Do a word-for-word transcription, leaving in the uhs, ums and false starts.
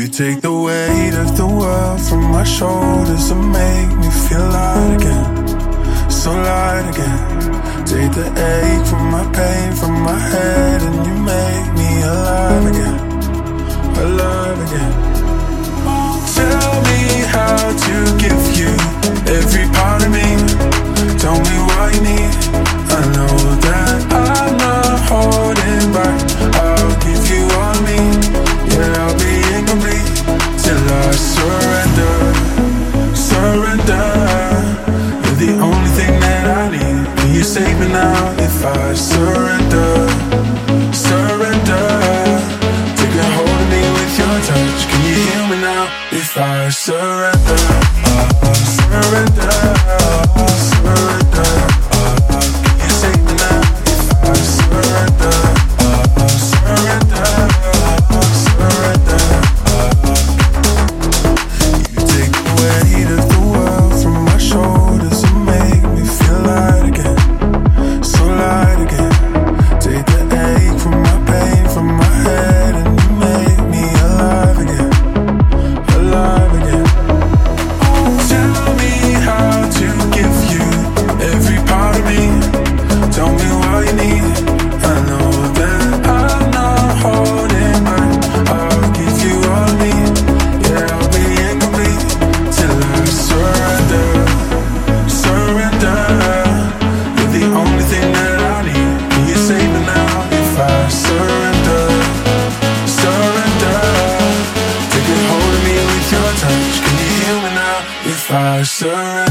take the weight of the world from my shoulders and make me feel light again, so light again. Take the ache from my pain from my head and you make me alive again, alive again. Tell me how to give you every part of me. Tell me what you need. I know that I'm not holding back. I'll give you all me. Yeah, I'll be incomplete till I surrender, surrender. You're the only thing that I need. Can you save me now if I surrender, surrender? Take a hold of me with your touch. Can you heal me now if I surrender, uh, surrender, uh, surrender? Uh, can you save me now if I surrender, uh, surrender, uh, surrender? Uh, you take the weight of the world from my shoulders and make me feel light again, so light again. Take the ache from my pain from my head and you make me alive again, alive again. Tell me how to give you every part of me. Tell me what you need. I know that I'm not holding back. I'll give you all me. Yeah, I'll be incomplete till I surrender, surrender. You're the only thing that I need. Can you save me now if I surrender, surrender? Take a hold of me with your touch. Can you heal me now if I surrender?